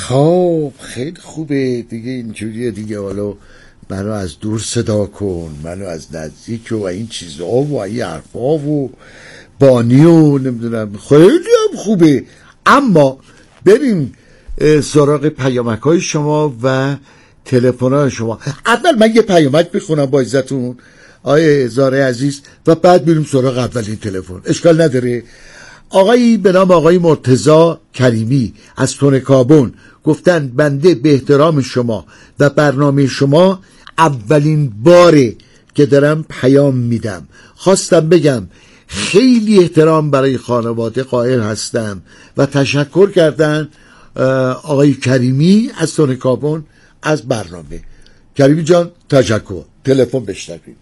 خب خیلی خوبه دیگه، اینجوریه دیگه. حالا منو از دور صدا کن، منو از نزدیک و این چیزا و این حرفا و بانی و نمیدونم، خیلی هم خوبه. اما بریم سراغ پیامک های شما و تلفن های شما. اول من یه پیامک بخونم با عزتون آیه زاره عزیز و بعد بریم سراغ اولین تلفن. اشکال نداره. آقایی به نام آقای مرتضی کریمی از تونکابون گفتن بنده به احترام شما و برنامه شما اولین باره که دارم پیام میدم. خواستم بگم خیلی احترام برای خانواده قائل هستم و تشکر کردن آقای کریمی از تونکابون از برنامه. کریمی جان تشکر. تلفن بشنویم.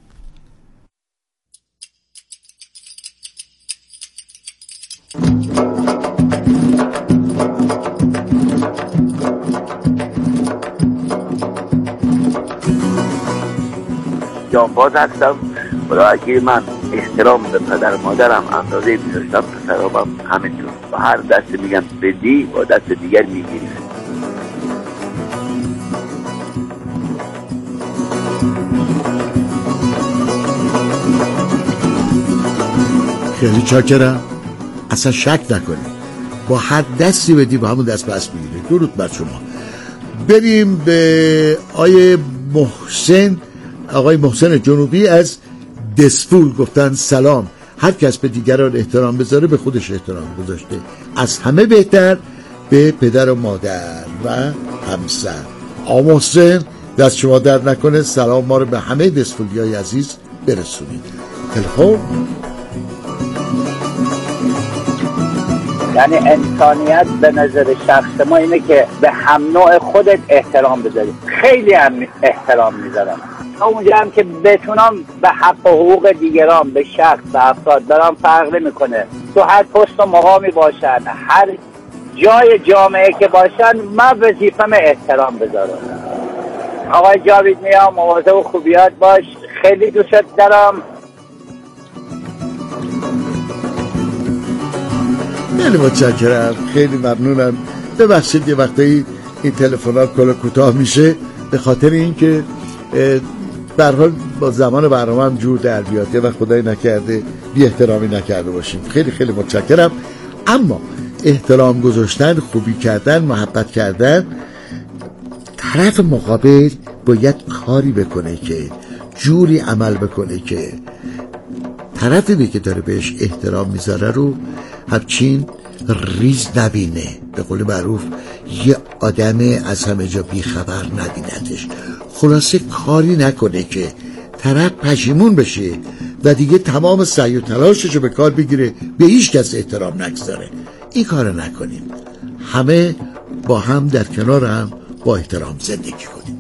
جانباز هستم. خدا اگه من احترام به پدر مادرم اندازه میذاشتم پسرامم همینجور با هر دست میگم بدی با دست دیگر میگیری. خیلی چاکرم. اصلا شک نکنی با هر دستی بدی با همون دست بس میگیری. درود بر شما. بریم به آقای محسن. آقای محسن جنوبی از دسفول گفتن سلام. هر کس به دیگران احترام بذاره به خودش احترام گذاشته. از همه بهتر به پدر و مادر و همسر. آقا محسن دست شما در نکنه. سلام ما رو به همه دسفولیای عزیز برسونید. تلفن. یعنی انسانیت به نظر شخص ما اینه که به هم نوع خودت احترام بذاری. خیلی هم احترام میذارم تا اونجا هم که بتونم به حق و حقوق دیگران، به شخص، به افراد برام فرق نمیکنه. تو هر پست و مقامی باشن، هر جای جامعه که باشن، من وظیفه‌م احترام بذارم. آقای جاوید میا مواظب و خوبیات باش. خیلی دوست دارم. خیلی متشکرم. خیلی ممنونم. ببخشید یه وقتایی این تلفن‌ها کلا کوتاه میشه به خاطر اینکه به هر حال با زمان برنامه هم جور در بیاد و خدای نکرده بی احترامی نکرده باشیم. خیلی خیلی متشکرم. اما احترام گذاشتن، خوبی کردن، محبت کردن، طرف مقابل باید کاری بکنه که جوری عمل بکنه که طرفی که داره بهش احترام میذاره رو همچین ریز نبینه. به قول معروف یه آدم از همه جا بیخبر نبیندش. خلاصه کاری نکنه که طرف پشیمون بشه و دیگه تمام سعی و تلاششو به کار بگیره به هیچ کس احترام نگذاره. این کارو نکنیم. همه با هم در کنار هم با احترام زندگی کنیم.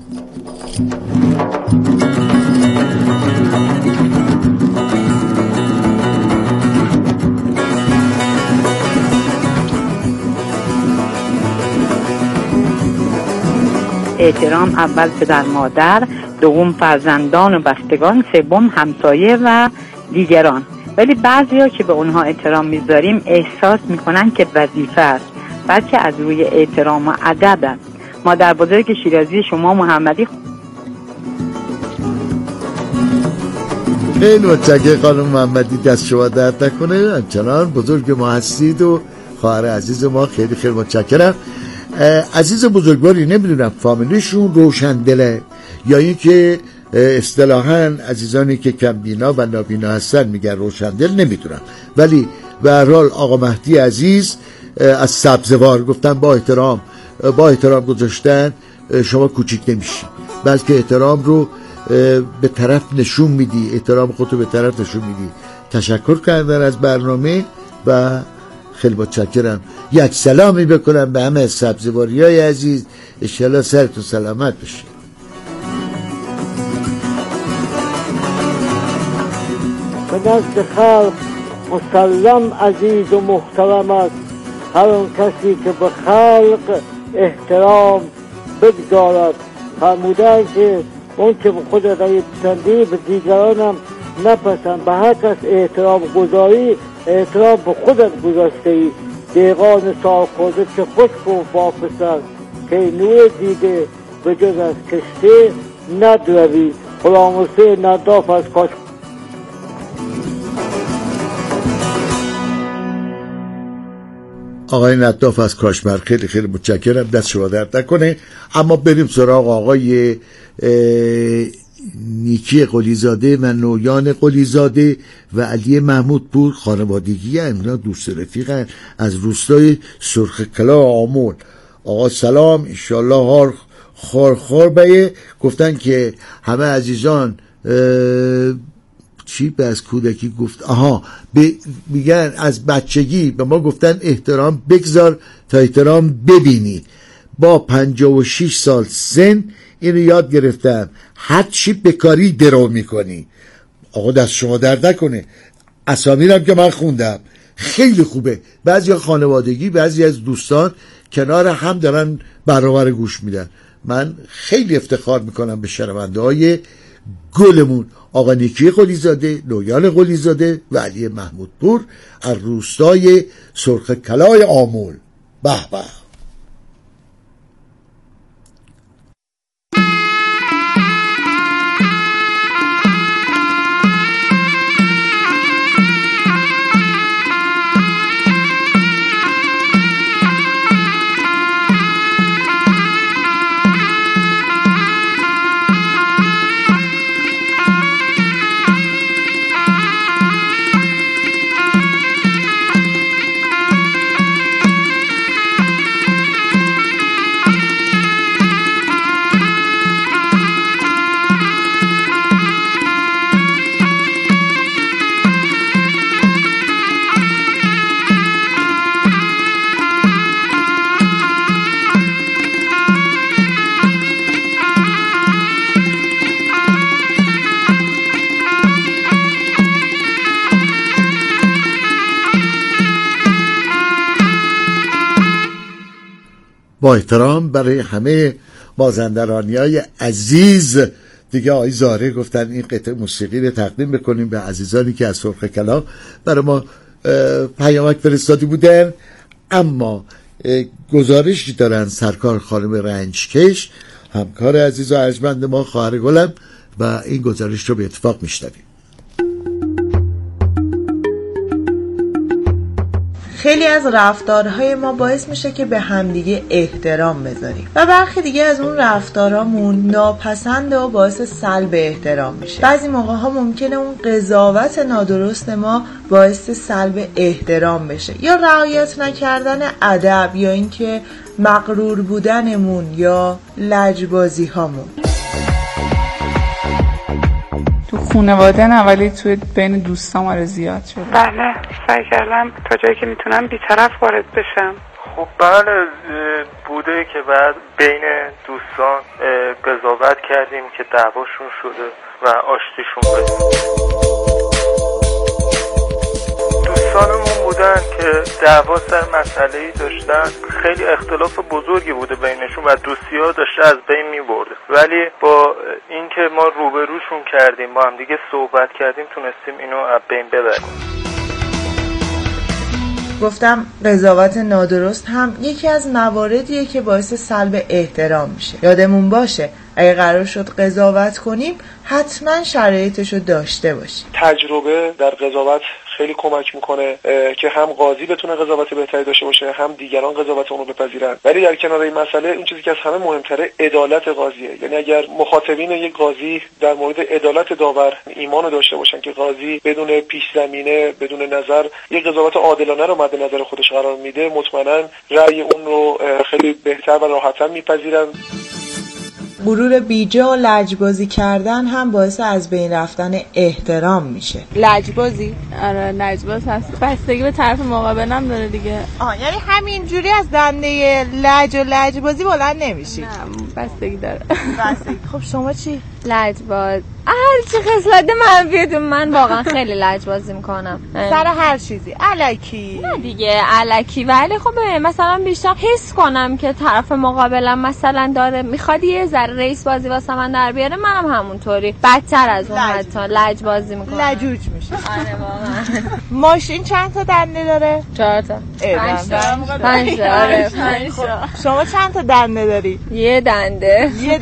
احترام اول پدر مادر، دوم فرزندان و بستگان، سوم همسایه و دیگران. ولی بعضیا که به اونها احترام میذاریم احساس میکنن که وظیفه است، بلکه از روی احترام و ادب است. مادر بزرگ شیرازی شما محمدی. خیلی متشکرم خانم محمدی. دست شما درد نکنه. همچنان بزرگ ما هستید و خواهر عزیز ما. خیلی خیلی متشکرم. عزیز بزرگواری نمیدونم فامیلیشون روشندله یا این که اصطلاحاً عزیزانی که کمبینا و نابینا هستن میگن روشندل، نمیدونم. ولی به هر حال آقا مهدی عزیز از سبزوار گفتن با احترام گذاشتن شما کوچیک نمیشی، بلکه احترام رو به طرف نشون میدی، احترام خودتو به طرف نشون میدی. تشکر کردن از برنامه و خیلی متشکرم. یک سلامی بکنم به همه سبزواریای عزیز. انشالله سرتون سلامت بشه. به نزد خلق مسلم عزیز و محترم است هر اون کسی که به خلق احترام بگذارد. فرمودن که اون که به خود رای پسندی به دیگران هم نپسند. به هر کس احترام گذاری احترام به خودت گذاشته ای. دیگان سال خورده که خوش کن با پسر کینوی دیده به جز از کشته ندروی. غلام حسین نداف از کاش. آقای نداف از کاشمر، خیلی خیلی متشکرم، دست شما درد نکنه. اما بریم سراغ آقای نیکی قلیزاده و نویان قلیزاده و علی محمود پور. خانوادگی اینا دوست رفیقن از روستای سرخکلا آمول. آقا سلام، انشالله خور بیه. گفتن که همه عزیزان چی به از کودکی گفت؟ میگن از بچگی به ما گفتن احترام بگذار تا احترام ببینی. با 56 سال سن اینو یاد گرفتم، هر چی بکاری درو میکنی. آقا دست شما درد نکنه. اسامیرم که من خوندم خیلی خوبه. بعضی خانوادگی، بعضی از دوستان کنار هم دارن برابر گوش میدن. من خیلی افتخار میکنم به شنونده های گلمون، آقا نیکی قلیزاده، نویان قلیزاده و علی محمود پور از روستای سرخکلای آمول. به به. با احترام برای همه مازندرانیای عزیز دیگه، آقای زاره گفتن این قطعه موسیقی رو تقدیم بکنیم به عزیزانی که از سرخکلا برای ما پیامک فرستادی بودن. اما گزارشی دارن سرکار خانم رنجکش، همکار عزیز و ارجمند ما، خواهر گلم، و این گزارش رو به اتفاق میشنویم. خیلی از رفتارهای ما باعث میشه که به همدیگه احترام بذاریم و برخی دیگه از اون رفتارامون ناپسنده و باعث سلب احترام میشه. بعضی موقع ها ممکنه اون قضاوت نادرست ما باعث سلب احترام بشه، یا رعایت نکردن ادب، یا اینکه مغرور بودنمون یا لجبازی هامون. تو خانواده نه، ولی توی بین دوستام آره زیاد شده. بله، سعی کردم تا جایی که میتونم بی‌طرف وارد بشم. خب بله، بوده که بعد بین دوستان قضاوت کردیم که دعواشون شده و آشتیشون بدیم. دوستانمون بودن که دعوا سر مسئله‌ای داشتن، خیلی اختلاف بزرگی بوده بینشون و دوستی‌ها داشته از بین می‌برده، ولی با اینکه ما روبروشون کردیم، با هم دیگه صحبت کردیم، تونستیم اینو از بین ببریم. گفتم قضاوت نادرست هم یکی از مواردیه که باعث سلب احترام میشه. یادمون باشه اگه قرار شد قضاوت کنیم حتما شرایطشو داشته باشیم. تجربه در قضاوت خیلی کمک میکنه که هم قاضی بتونه قضاوت بهتری داشته باشه، هم دیگران قضاوت اون رو بپذیرن. ولی در کنار این مسئله اون چیزی که از همه مهمتره عدالت قاضیه. یعنی اگر مخاطبین یک قاضی در مورد عدالت داور ایمان داشته باشن که قاضی بدون پیش زمینه، بدون نظر یک قضاوت عادلانه رو مد نظر خودش قرار میده، مطمئنا رأی اون رو خیلی بهتر و راحت‌تر میپذیرن. غرور بیجا و لجبازی کردن هم باعث از بین رفتن احترام میشه. لجبازی؟ آره لجباز هست. بستگی به طرف مقابلم داره دیگه. یعنی همینجوری از دنده لج و لجبازی بلند نمیشی؟ نه، بستگی داره. بستگی. خب شما چی؟ لجباز هرچی خصلت منفیه من واقعا خیلی لجبازی میکنم سر هر چیزی الکی. نه دیگه الکی، ولی خب مثلا بیشتر حس کنم که طرف مقابلم مثلا داره میخواد یه ذره رئیس بازی واسه من در بیاره، منم همونطوری بدتر از اون حتی لجبازی میکنم، لجوج میشه. آره واقعا. ماشین چند تا دنده داره؟ 4 تا. 5 تا. آره 5 تا. شما چند تا دنده داری؟ یه دنده. یه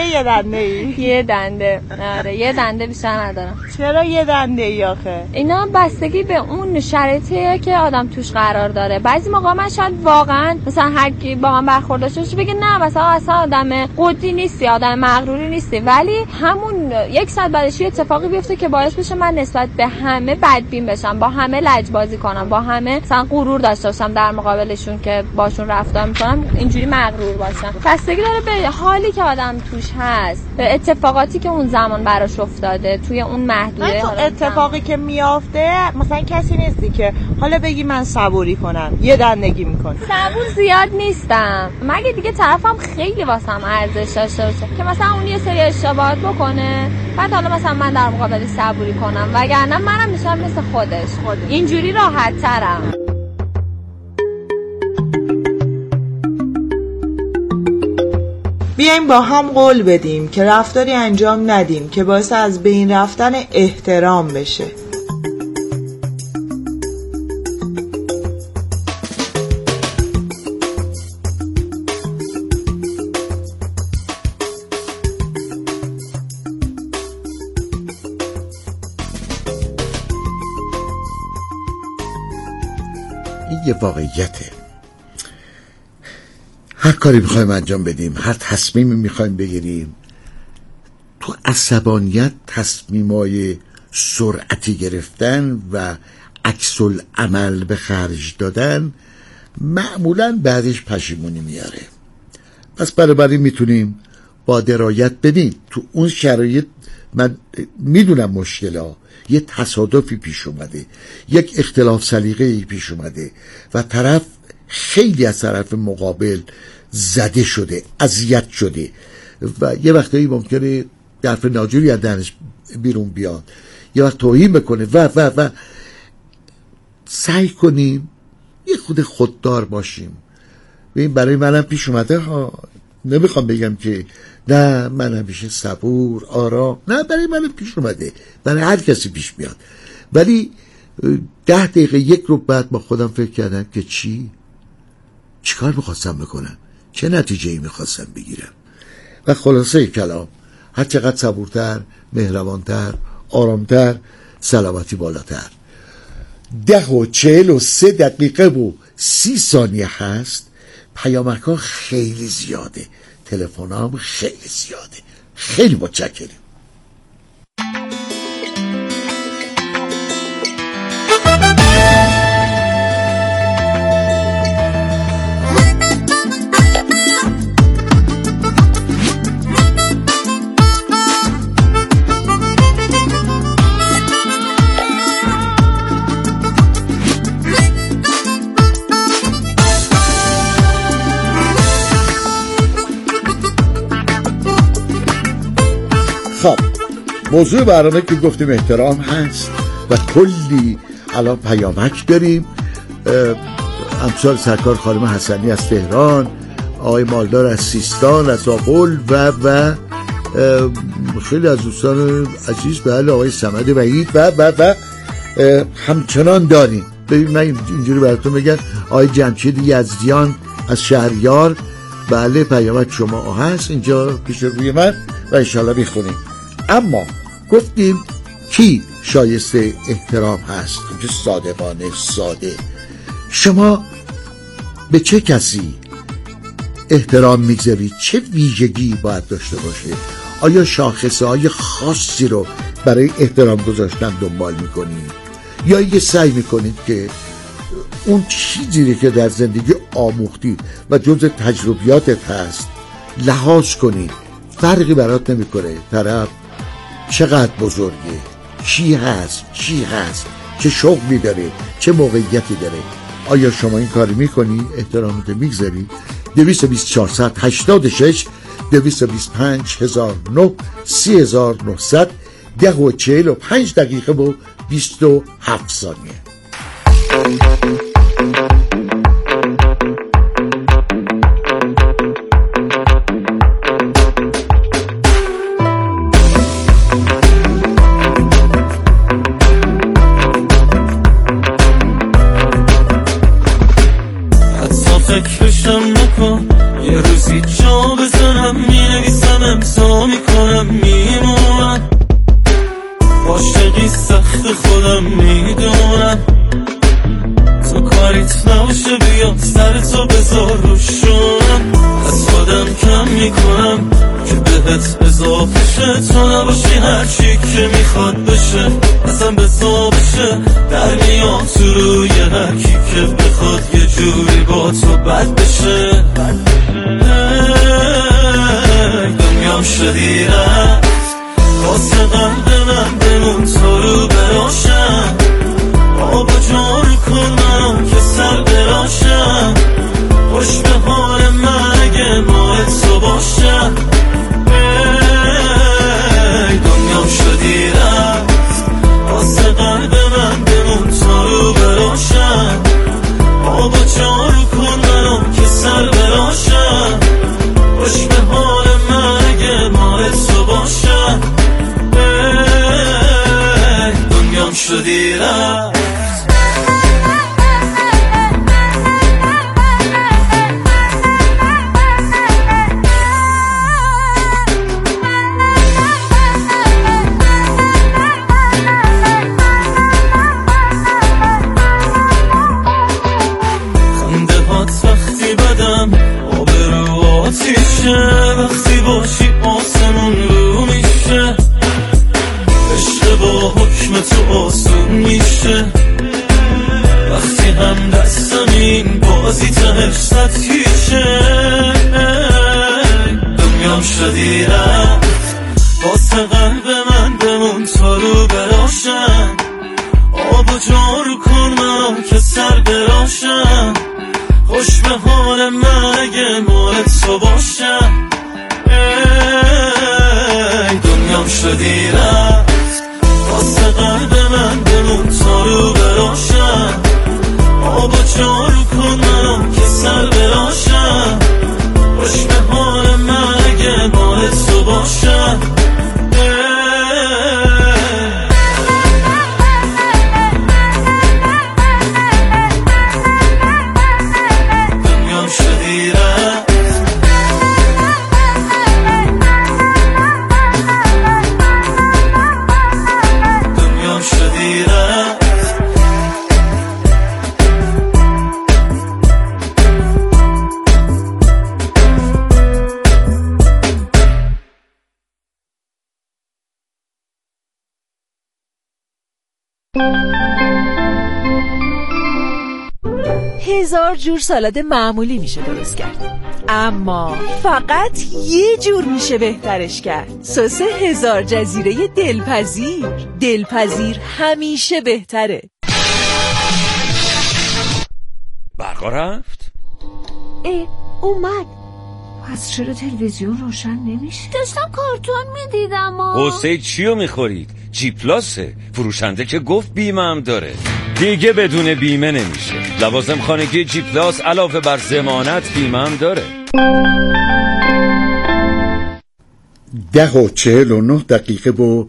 دنده. آره یه دنده بیشتر ندارم. چرا یه دنده ای آخه؟ اینا بستگی به اون شرایطیه که آدم توش قرار داره. بعضی موقع من شاید واقعا مثلا هر کی با من برخورد داشته باشه بگه نه مثلا اصلا آدم قدی نیستی، آدم مغروری نیستی، ولی همون یک ساعت بعدش اتفاقی بیفته که باعث بشه من نسبت به همه بدبین بشم، با همه لجبازی کنم، با همه مثلا غرور داشته باشم در مقابلشون که باشون رفتار میکنم، اینجوری مغرور باشم. بستگی داره به حالی که آدم توش هست، به اتفاقاتی که اون زمان براش افتاده توی اون محدوده. اتفاقی که میافته مثلا کسی نیستی که حالا بگی من صبوری کنم، یه دندگی میکنم. صبور زیاد نیستم، مگه دیگه طرفم خیلی واسم ارزش داشته باشه که مثلا اون یه سری اشتباهات بکنه بعد حالا مثلا من در مقابل صبوری کنم، وگرنه منم میشم مثل خودش. اینجوری راحت ترم. بیایم با هم قول بدیم که رفتاری انجام ندیم که باعث از بین رفتن احترام بشه. این یه واقعیته. هر کاری میخوایم انجام بدیم، هر تصمیمی میخوایم بگیریم، تو عصبانیت تصمیمای سرعتی گرفتن و عکس العمل به خرج دادن معمولاً بعدش پشیمونی میاره. پس بنابراین میتونیم با درایت ببین تو اون شرایط من میدونم مشکل‌ها، یه تصادفی پیش اومده، یک اختلاف سلیقه‌ای پیش اومده و طرف خیلی از طرف مقابل زده شده، اذیت شده و یه وقتایی ممکنه حرف ناجوری از دهنش بیرون بیاد، یه وقت توهین بکنه و سعی کنیم یه خود خوددار باشیم. ببین برای منم پیش اومده ها، نمیخوام بگم که نه من همیشه صبور آرام، نه برای منم پیش اومده، برای هر کسی پیش میاد، ولی 10 دقیقه یک رو بعد با خودم فکر کردم که چیکار میخواستم بکنم، چه نتیجه‌ای میخواستم بگیرم و خلاصه کلام هر چقدر صبورتر، مهربانتر، آرامتر، سلامتی بالاتر. 10 و 43 دقیقه و 30 ثانیه هست. پیامک ها خیلی زیاده، تلفن هم خیلی زیاده. خیلی متشکرم. خب موضوع برنامه که گفتیم احترام هست و کلی الان پیامک داریم. امثال سرکار خانم حسنی از تهران، آقای مالدار از سیستان، از آقل و خیلی از دوستان عزیز، بله آقای صمد وحید و همچنان داریم. ببین من اینجوری براتون بگم، آقای جمشید یزدیان از شهریار، بله پیامک شما هست اینجا پیش روی من و انشالله میخونیم. اما گفتیم کی شایسته احترام هست، که صادقانه ساده. شما به چه کسی احترام میگذارید؟ چه ویژگی باید داشته باشه؟ آیا شاخصه های خاصی رو برای احترام گذاشتن دنبال میکنید یا یه سعی میکنید که اون چیزی که در زندگی آموختی و جزء تجربیاتت هست لحاظ کنید؟ فرقی برات نمیکنه طرف چقدر بزرگه، چی هست، چه شغلی داره، چه موقعیتی داره. آیا شما این کاری میکنی؟ احترامت میگذاری؟ 22486 225 1009 3900 10:45 و 27 ثانیه. فکرشم نکن یه روزی جا بزنم می‌نویسم امضا میکنم میمونم عاشقی سخت خودم میدونم تو کاریت نباشه بیا سرتو بذار روشونم از خودم کم میکنم که بهت اضافه شه تو نباشی هرچی که میخواد بشه اصلا بزا بشه در میاد تو روی هرکی که بخواد یه جوری با تو بد بشه دنیام شدی رفت واسه قلب من بمون تو رو براشم آب جارو کن منو که سر براشم خوش به حال من اگه ماه تو باشم دنیام شدی رفت واسه قلب من بمون تو رو براشم آب جارو کن منو که سر براشم خوش به حال من اگه ماه تو باشم دنیام شدی رفت وقتی باشی آسمون رو میشه عشق با حکم تو آسون میشه وقتی هم دستم این بازی تهش سطحیشه دنیام شدی رفت واسه قلب من بمون تا رو براشم آب و جارو کن منو که سر براشم خوش به حال من اگه مال تو باشم دنیام شدی رفت واسه قلب من بمون تا رو براشم آب و جارو کن منو که سر براشم خوش به حال من اگه مال تو باشم هزار جور سالاد معمولی میشه درست کرد، اما فقط یه جور میشه بهترش کرد. سس هزار جزیره دلپذیر همیشه بهتره. برقا رفت؟ اومد. پس چرا تلویزیون روشن نمیشه؟ داشتم کارتون میدیدم. قصه چیو میخورید؟ جی پلاسه، فروشنده که گفت بیمه هم داره. دیگه بدون بیمه نمیشه. لوازم خانگی جی پلاس علاوه بر ضمانت بیمه هم داره. 10:49 و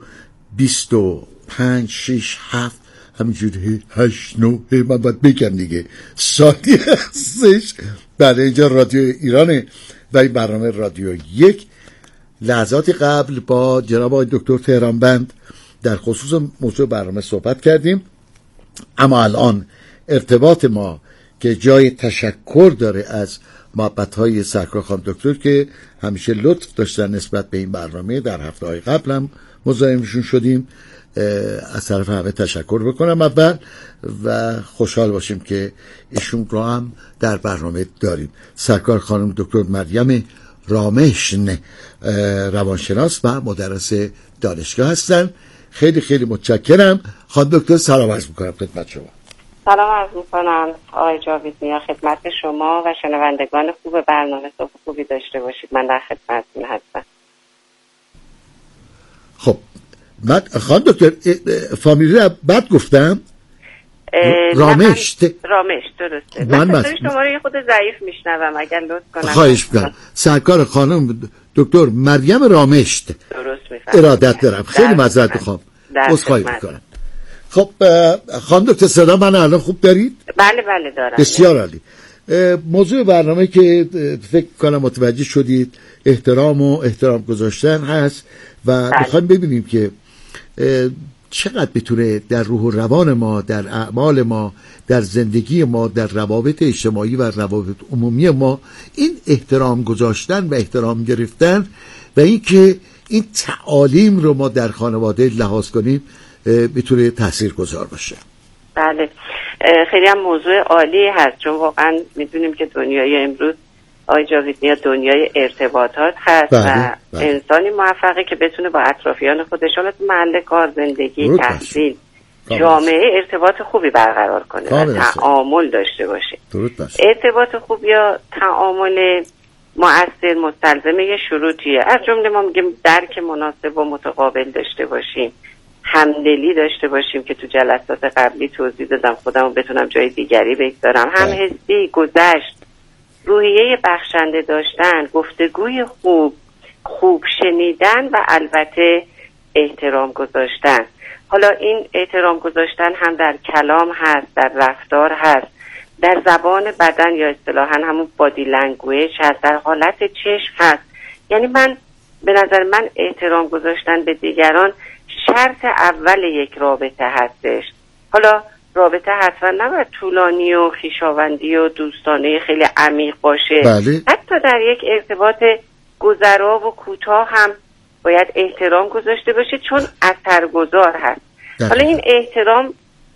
25 6 7 همینجوری 8 9 من باید بگم دیگه سالی هستش. برای اینجا رادیو ایرانه و این برنامه رادیو 1. لحظاتی قبل با جناب آقای دکتر تهرانبند در خصوص موضوع برنامه صحبت کردیم، اما الان ارتباط ما که جای تشکر داره از محبت‌های سرکار خانم دکتر که همیشه لطف داشتن نسبت به این برنامه. در هفته‌های قبل هم مزاحمشون شدیم. از طرف همه تشکر بکنم اول و خوشحال باشیم که ایشون رو هم در برنامه داریم. سرکار خانم دکتر مریم رامشن روانشناس و مدرس دانشگاه هستن. خیلی خیلی متشکرم. خانم دکتر سلام عرض میکنم خدمت شما. سلام عرض میکنم آقای جاوید نیا، خدمت شما و شنوندگان خوب برنامه. صبح خوبی داشته باشید. من در خدمتتون هستم. خب من خانم دکتر فامیلی رو بد گفتم؟ رامشت درسته. من شما رو یه خود ضعیف میشنوم اگر لطف کنم. خواهش میکنم. سرکار خانم دکتر مریم رامشت. درست میفهمم. ارادت دارم. خیلی معذرت میخوام. عذرخواهی میکنم. خب خانم دکتر صدا من الان خوب دارید؟ بله دارم. بسیار عالی. موضوع برنامه که فکر کنم متوجه شدید احترام و احترام گذاشتن هست و میخوایم ببینیم که چقدر بتونه در روح و روان ما، در اعمال ما، در زندگی ما، در روابط اجتماعی و روابط عمومی ما این احترام گذاشتن و احترام گرفتن و این که این تعالیم رو ما در خانواده لحاظ کنیم بتونه تاثیرگذار باشه. بله خیلی هم موضوع عالی هست، چون واقعا میدونیم که دنیای امروز آقای جاویدنیا دنیای ارتباطات هست و انسانی موفقه که بتونه با اطرافیان خودش، حالا تو محل کار، زندگی، تحصیل، جامعه ارتباط خوبی برقرار کنه و تعامل داشته باشه. ارتباط خوب یا تعامل مؤثر مستلزم یه شروطیه، از جمله ما میگیم درک مناسب و متقابل داشته باشیم، همدلی داشته باشیم که تو جلسات قبلی توضیح دادم، خودمو بتونم جای دیگری بگذارم، همحسی، گذشت، روحیه بخشنده داشتن، گفتگوی خوب شنیدن و البته احترام گذاشتن. حالا این احترام گذاشتن هم در کلام هست، در رفتار هست، در زبان بدن یا اصطلاحاً همون بادی لنگویج هست، در حالت چشم هست. یعنی به نظر من احترام گذاشتن به دیگران شرط اول یک رابطه هستش. حالا رابطه حتما نباید طولانی و خویشاوندی و دوستانه خیلی عمیق باشه. حتی در یک ارتباط گذرا و کوتاه هم باید احترام گذاشته باشه، چون اثرگذار هست. حالا این احترام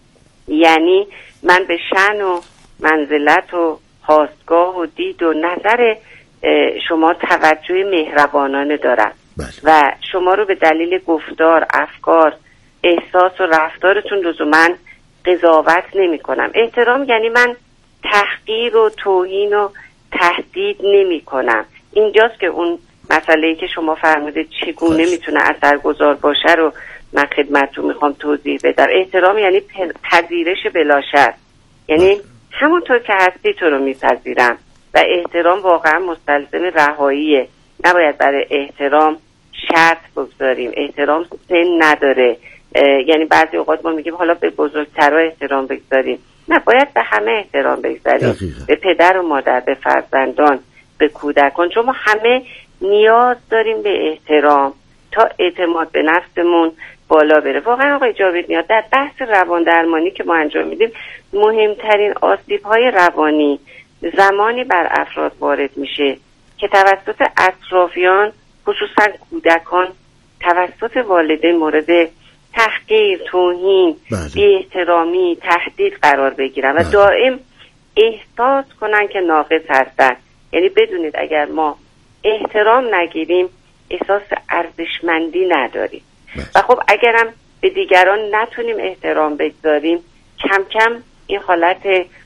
یعنی من به شأن و منزلت و خاستگاه و دید و نظر شما توجه مهربانانه دارم و شما رو به دلیل گفتار، افکار، احساس و رفتارتون لزوماً قضاوت نمی کنم. احترام یعنی من تحقیر و توهین و تهدید نمی کنم. اینجاست که اون مسئله‌ای که شما فرمودید چگونه میتونه اثرگذار باشه رو من خدمتتون میخوام توضیح بدم. احترام یعنی پذیرش بلا شرط، یعنی همونطور که هستی تو رو میپذیرم و احترام واقعا مستلزم رهاییه. نباید برای احترام شرط بگذاریم. احترام سن نداره، یعنی بعضی اوقات ما میگیم حالا به بزرگترها احترام بگذاریم. نه، باید به همه احترام بگذاریم، به پدر و مادر، به فرزندان، به کودکان، چون ما همه نیاز داریم به احترام تا اعتماد به نفسمون بالا بره. واقعا آقای جاویدنیا در بحث روان درمانی که ما انجام میدیم، مهمترین آسیب‌های روانی زمانی بر افراد وارد میشه که توسط اطرافیان، خصوصا کودکان، توسط والدین مورد تحقیر، توهین، بی‌احترامی، تهدید قرار بگیرن و دائم احساس کنن که ناقص هستن. یعنی بدونید اگر ما احترام نگیریم احساس ارزشمندی نداریم و خب اگرم به دیگران نتونیم احترام بگذاریم، کم کم این حالت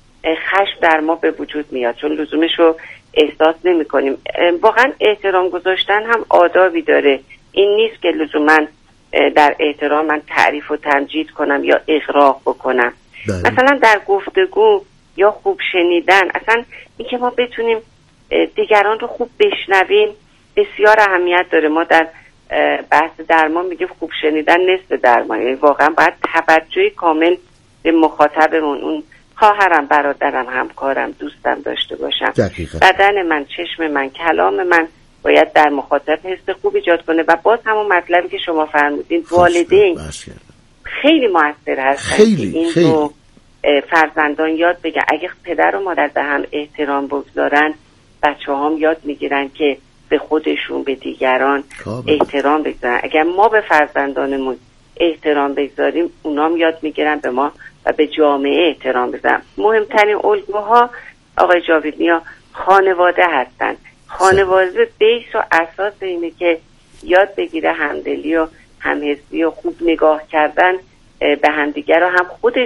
خشم در ما به وجود میاد، چون لزومش رو احساس نمی کنیم. واقعا احترام گذاشتن هم آدابی داره. این نیست که لزوما در احترام من تعریف و تمجید کنم یا اغراق بکنم. مثلا در گفتگو یا خوب شنیدن، اصلا این که ما بتونیم دیگران رو خوب بشنویم بسیار اهمیت داره. ما در بحث درمان میگیم خوب شنیدن نصف درمان، یعنی واقعا باید توجه کامل به مخاطبمون، اون خواهرم، برادرم، همکارم، دوستم داشته باشم. بدن من، چشم من، کلام من باید در مخاطب حس خوب ایجاد کنه و باز همون مطلبی که شما فرمودین، والدین خیلی موثر هستن که این رو فرزندان یاد بگن. اگه پدر و مادر به هم احترام بگذارن، بچه هم یاد میگیرن که به خودشون، به دیگران احترام بگذارن. اگر ما به فرزندانمون احترام بگذاریم، اونام یاد میگیرن به ما و به جامعه احترام بذارن. مهمترین الگوها آقای جاویدنیا خانواده هستن. خانواده بیس و اساس اینه که یاد بگیره همدلی و همحسی و خوب نگاه کردن به همدیگر رو، هم خودش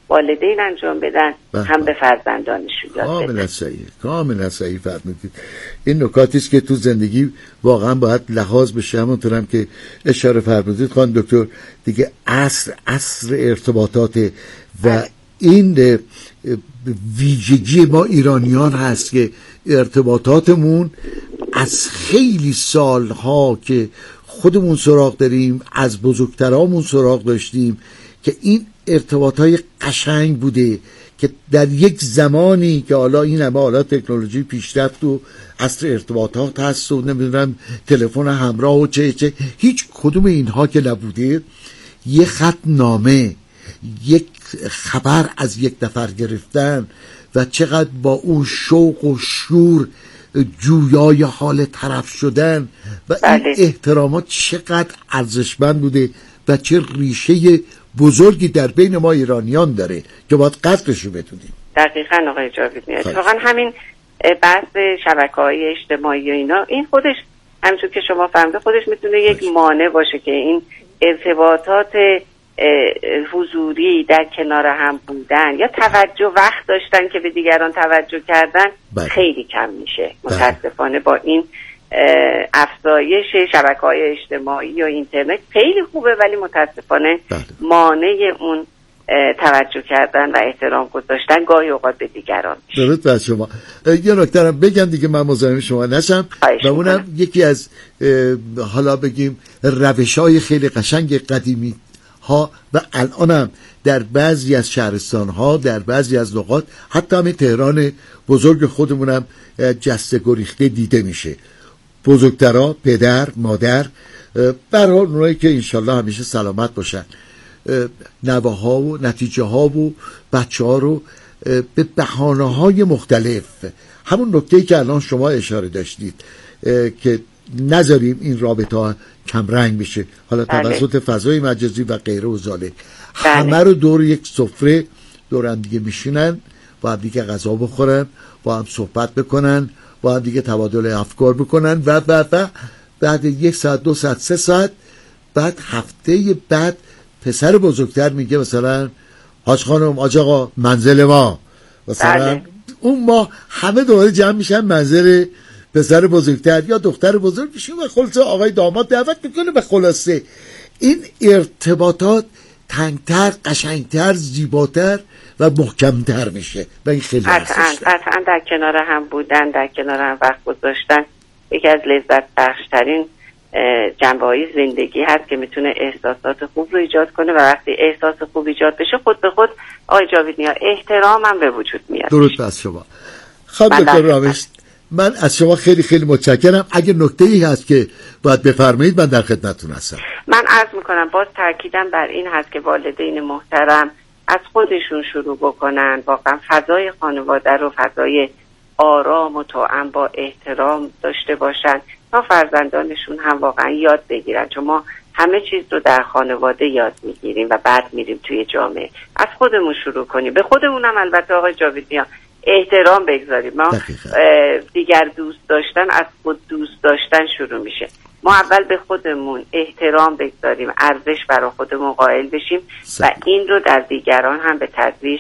والدین انجام بدن هم به فرزندانشون یاد بدن. کاملا صحیح فرمودید. این نکاتی است که تو زندگی واقعا باید لحاظ بشه. همونطور هم که اشاره فرمودید خانم دکتر، دیگه عصر ارتباطات و این ویژگی ما ایرانیان هست که ارتباطاتمون از خیلی سالها که خودمون سراغ داریم، از بزرگترامون سراغ داشتیم که این ارتباطهای قشنگ بوده که در یک زمانی که حالا این همه حالا تکنولوژی پیشرفت و عصر ارتباطات هست و نمیدونم تلفن همراه و چه هیچ کدوم اینها که نبوده، یک خط نامه، یک خبر از یک نفر گرفتن و چقدر با اون شوق و شور جویای حال طرف شدن و این احترامات چقدر ارزشمند بوده و چه ریشه بزرگی در بین ما ایرانیان داره که باید قدرشو بدونیم. دقیقاً آقای جاویدنی، اتفاقاً همین بحث شبکه‌های اجتماعی و اینا، این خودش همونطور که شما فهمیده خودش میتونه یک مانع باشه که این ارتباطات حضوری در کنار هم بودن یا توجه وقت داشتن که به دیگران توجه کردن خیلی کم میشه. متاسفانه با این افزایش شبکه‌های اجتماعی یا اینترنت خیلی خوبه، ولی متاسفانه مانع اون توجه کردن و احترام گذاشتن گاهی اوقات به دیگران میشه. درود بر شما. یه نکته رو بگم دیگه من مزاحم شما نشم و اونم یکی از حالا بگیم روش‌های خیلی قشنگ قدیمی ها و الانم در بعضی از شهرستان ها، در بعضی از نقاط، حتی همین تهران بزرگ خودمونم جسته گریخته دیده میشه. بزرگترها، پدر، مادر، به هر حال اونایی که انشالله همیشه سلامت باشن، نوه‌ها و نتیجه ها و بچه‌ها رو به بهانه‌های مختلف، همون نکته‌ای که الان شما اشاره داشتید که نذاریم این رابطه ها کمرنگ بشه، حالا توسط فضای مجازی و غیره و ذالک، همه رو دور یک سفره دور هم دیگه میشینن، با هم دیگه غذا بخورن، با هم صحبت بکنن، با هم دیگه تبادل افکار بکنن و بعد 1 ساعت 2 ساعت 3 ساعت بعد هفته بعد پسر بزرگتر میگه مثلا حاج خانم، حاج آقا، منزل ما مثلا اون ما همه دوباره جمع میشن منزل پسر بزرگتر یا دختر بزرگ میشیم و خلاصه آقای داماد دعوت میکنه و خلاصه این ارتباطات تنگتر، قشنگتر، زیباتر و محکمتر میشه و این خیلی قطعا در کنار هم بودن، در کنار هم وقت گذاشتن یکی از لذت بخشترین جنبه‌های زندگی هست که میتونه احساسات خوب رو ایجاد کنه و وقتی احساس خوب ایجاد بشه خود به خود آقای جاویدنیا احترام هم به وجود میاد. درود بر شما. خانم دکتر رامش، من از شما خیلی خیلی متشکرم. اگه نکته‌ای هست که باید بفرمایید من در خدمتتون هستم. من عرض میکنم باز تاکیدم بر این هست که والدین محترم از خودشون شروع بکنن، واقعا فضای خانواده رو فضای آرام و توأم با احترام داشته باشن تا فرزندانشون هم واقعا یاد بگیرن، چون ما همه چیز رو در خانواده یاد میگیریم و بعد میریم توی جامعه. از خودمون شروع کنیم، به خودمونم البته آقای جاویدنیا احترام بگذاریم. ما دیگر دوست داشتن از خود دوست داشتن شروع میشه. ما اول به خودمون احترام بگذاریم، ارزش برای خودمون قائل بشیم و این رو در دیگران هم به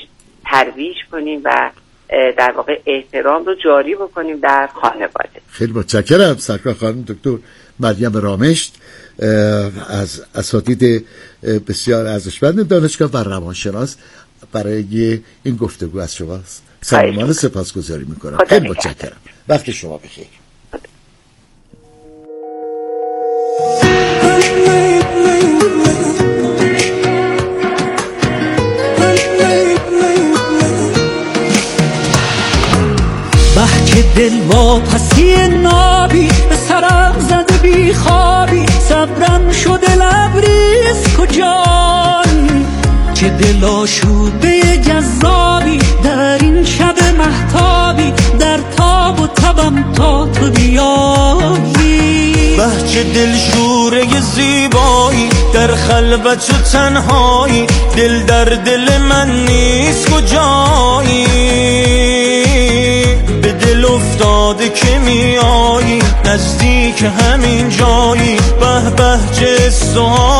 ترویج کنیم و در واقع احترام رو جاری بکنیم در خانواده. خیلی متشکرم سرکار خانم دکتر مریم رامشت از اساتید بسیار ارزشمند دانشگاه و روانشناس برای این گفتگو از شما صمیمانه سپاسگزاری میکنم. خیلی متشکرم. وقت شما بخیر. که دل ما پسی نابی به سرم زده بی خوابی، صبرم شده لبریز کجان که دل آشوده جذابی در این شب مهتابی، در تاب و تبم تا تو بیایی. بهچه دل شوره زیبایی در خلوت و تنهایی، دل در دل من نیست کجایی، به دل افتاده که میایی نزدیک همین جایی. به به چه